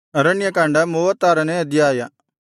ಅರಣ್ಯಕಾಂಡ 36ನೇ ಅಧ್ಯಾಯ.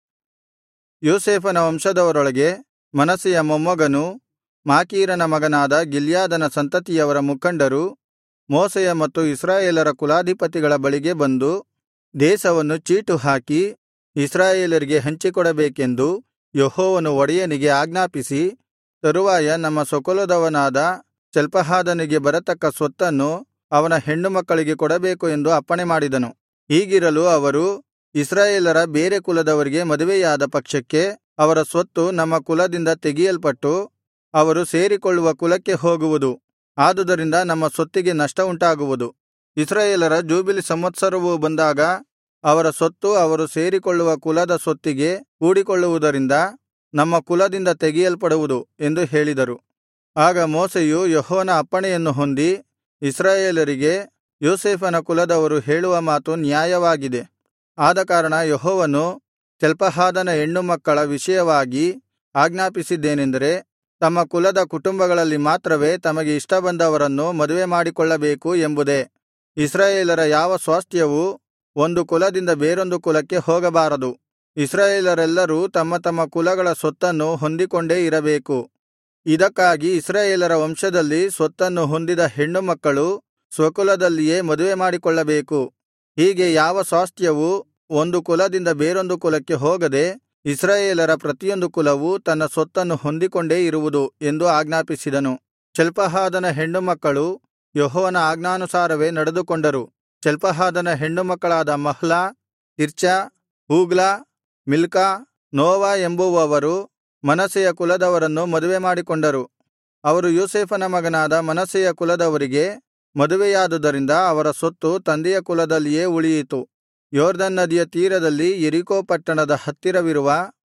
ಯೋಸೇಫನ ವಂಶದವರೊಳಗೆ ಮನಸ್ಸೆಯ ಮೊಮ್ಮಗನೂ ಮಾಕೀರನ ಮಗನಾದ ಗಿಲ್ಯಾದನ ಸಂತತಿಯವರ ಮುಖಂಡರು ಮೋಶೆಯ ಮತ್ತು ಇಸ್ರಾಯೇಲರ ಕುಲಾಧಿಪತಿಗಳ ಬಳಿಗೆ ಬಂದು, ದೇಶವನ್ನು ಚೀಟು ಹಾಕಿ ಇಸ್ರಾಯೇಲರಿಗೆ ಹಂಚಿಕೊಡಬೇಕೆಂದು ಯೆಹೋವನು ಒಡೆಯನಿಗೆ ಆಜ್ಞಾಪಿಸಿ, ತರುವಾಯ ನಮ್ಮ ಸ್ವಕುಲದವನಾದ ಚಲ್ಪಹಾದನಿಗೆ ಬರತಕ್ಕ ಸ್ವತ್ತನ್ನು ಅವನ ಹೆಣ್ಣುಮಕ್ಕಳಿಗೆ ಕೊಡಬೇಕು ಎಂದು ಅಪ್ಪಣೆಮಾಡಿದನು. ಹೀಗಿರಲು ಅವರು, ಇಸ್ರಾಯೇಲರ ಬೇರೆ ಕುಲದವರಿಗೆ ಮದುವೆಯಾದ ಪಕ್ಷಕ್ಕೆ ಅವರ ಸ್ವತ್ತು ನಮ್ಮ ಕುಲದಿಂದ ತೆಗೆಯಲ್ಪಟ್ಟು ಅವರು ಸೇರಿಕೊಳ್ಳುವ ಕುಲಕ್ಕೆ ಹೋಗುವುದು. ಆದುದರಿಂದ ನಮ್ಮ ಸ್ವತ್ತಿಗೆ ನಷ್ಟವುಂಟಾಗುವುದು. ಇಸ್ರಾಯೇಲರ ಜೂಬಿಲಿ ಸಂವತ್ಸರವು ಬಂದಾಗ ಅವರ ಸ್ವತ್ತು ಅವರು ಸೇರಿಕೊಳ್ಳುವ ಕುಲದ ಸ್ವತ್ತಿಗೆ ಕೂಡಿಕೊಳ್ಳುವುದರಿಂದ ನಮ್ಮ ಕುಲದಿಂದ ತೆಗೆಯಲ್ಪಡುವುದು ಎಂದು ಹೇಳಿದರು. ಆಗ ಮೋಶೆಯು ಯೆಹೋವನ ಅಪ್ಪಣೆಯನ್ನು ಹೊಂದಿ ಇಸ್ರಾಯೇಲರಿಗೆ, ಯೋಸೇಫನ ಕುಲದವರು ಹೇಳುವ ಮಾತು ನ್ಯಾಯವಾಗಿದೆ. ಆದಕಾರಣ ಯೆಹೋವನು ಚಲ್ಪಹಾದನ ಹೆಣ್ಣುಮಕ್ಕಳ ವಿಷಯವಾಗಿ ಆಜ್ಞಾಪಿಸಿದ್ದೇನೆಂದರೆ, ತಮ್ಮ ಕುಲದ ಕುಟುಂಬಗಳಲ್ಲಿ ಮಾತ್ರವೇ ತಮಗೆ ಇಷ್ಟ ಬಂದವರನ್ನು ಮದುವೆ ಮಾಡಿಕೊಳ್ಳಬೇಕು ಎಂಬುದೇ. ಇಸ್ರಾಯೇಲರ ಯಾವ ಸ್ವಾಸ್ತ್ಯವೂ ಒಂದು ಕುಲದಿಂದ ಬೇರೊಂದು ಕುಲಕ್ಕೆ ಹೋಗಬಾರದು. ಇಸ್ರಾಯೇಲರೆಲ್ಲರೂ ತಮ್ಮ ತಮ್ಮ ಕುಲಗಳ ಸ್ವತ್ತನ್ನು ಹೊಂದಿಕೊಂಡೇ ಇರಬೇಕು. ಇದಕ್ಕಾಗಿ ಇಸ್ರಾಯೇಲರ ವಂಶದಲ್ಲಿ ಸ್ವತ್ತನ್ನು ಹೊಂದಿದ ಹೆಣ್ಣುಮಕ್ಕಳು ಸ್ವಕುಲದಲ್ಲಿಯೇ ಮದುವೆ ಮಾಡಿಕೊಳ್ಳಬೇಕು. ಹೀಗೆ ಯಾವ ಸ್ವಾಸ್ತ್ಯವೂ ಒಂದು ಕುಲದಿಂದ ಬೇರೊಂದು ಕುಲಕ್ಕೆ ಹೋಗದೆ ಇಸ್ರಾಯೇಲರ ಪ್ರತಿಯೊಂದು ಕುಲವೂ ತನ್ನ ಸ್ವತ್ತನ್ನು ಹೊಂದಿಕೊಂಡೇ ಇರುವುದು ಎಂದು ಆಜ್ಞಾಪಿಸಿದನು. ಚಲ್ಪಹಾದನ ಹೆಣ್ಣುಮಕ್ಕಳು ಯೆಹೋವನ ಆಜ್ಞಾನುಸಾರವೇ ನಡೆದುಕೊಂಡರು. ಚಲ್ಪಹಾದನ ಹೆಣ್ಣುಮಕ್ಕಳಾದ ಮಹ್ಲಾ, ತಿರ್ಚಾ, ಹೂಗ್ಲಾ, ಮಿಲ್ಕಾ, ನೋವಾ ಎಂಬುವವರು ಮನಸ್ಸೆಯ ಕುಲದವರನ್ನು ಮದುವೆ ಮಾಡಿಕೊಂಡರು. ಅವರು ಯೋಸೇಫನ ಮಗನಾದ ಮನಸ್ಸೆಯ ಕುಲದವರಿಗೆ ಮದುವೆಯಾದುದರಿಂದ ಅವರ ಸ್ವತ್ತು ತಂದೆಯ ಕುಲದಲ್ಲಿಯೇ ಉಳಿಯಿತು. ಯೊರ್ದನ್ ನದಿಯ ತೀರದಲ್ಲಿ ಯೆರಿಕೋ ಪಟ್ಟಣದ ಹತ್ತಿರವಿರುವ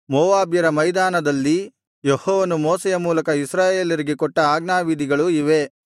ಮೋವಾಬ್ಯರ ಮೈದಾನದಲ್ಲಿ ಯೆಹೋವನು ಮೋಶೆಯ ಮೂಲಕ ಇಸ್ರಾಯೇಲರಿಗೆ ಕೊಟ್ಟ ಆಜ್ಞಾವಿಧಿಗಳು ಇವೇ.